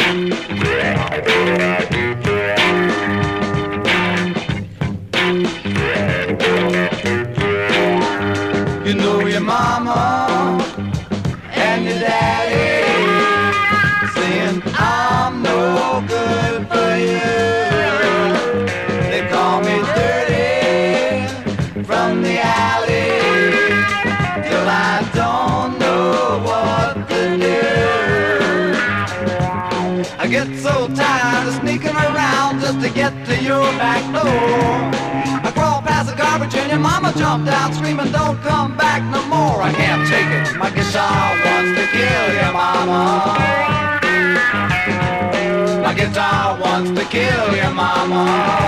You know your mama and your daddy saying I'm no good for you. They call me dirty from the alley till I don't know what to do. I get so tired of sneaking around just to get to your back door. I crawl past the garbage and your mama jumped out screaming, don't come back no more. I can't take it, my guitar wants to kill your mama. My guitar wants to kill your mama.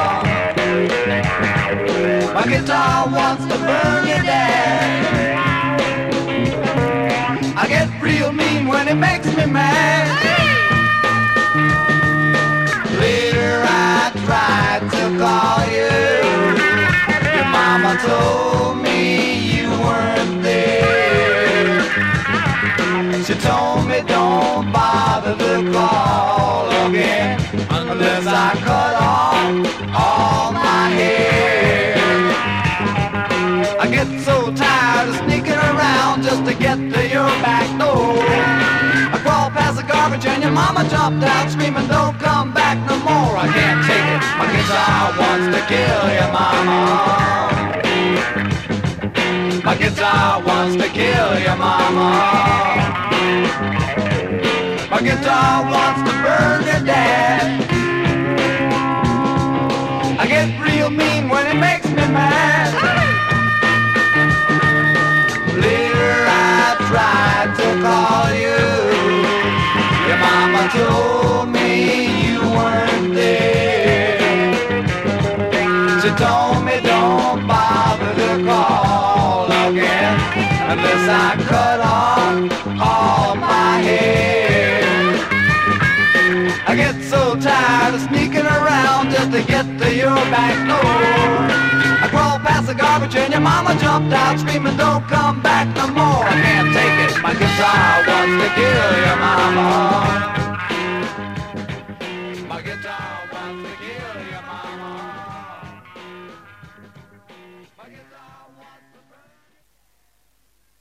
My guitar wants to burn your dad. I get real mean when it makes me mad. Later I tried to call you. Your mama told me you weren't there. She told me don't bother to call again unless I cut off all my hair. I get so tired of sneaking around just to get to your back door. I crawl past the garbage and your mama jumped out screaming, don't come back no more. I can't take it, my guitar wants to kill your mama. My guitar wants to kill your mama. My guitar wants to burn your dad. I get real mean when it makes me mad. Later I tried to call you. Your mama told me you weren't there. She told me don't bother to call again unless I cut off all my hair. I get so tired of sneaking around just to get to your back door. I crawl past the garbage and your mama jumped out screaming, don't come back no more. I can't take it, my guitar wants to kill your mama.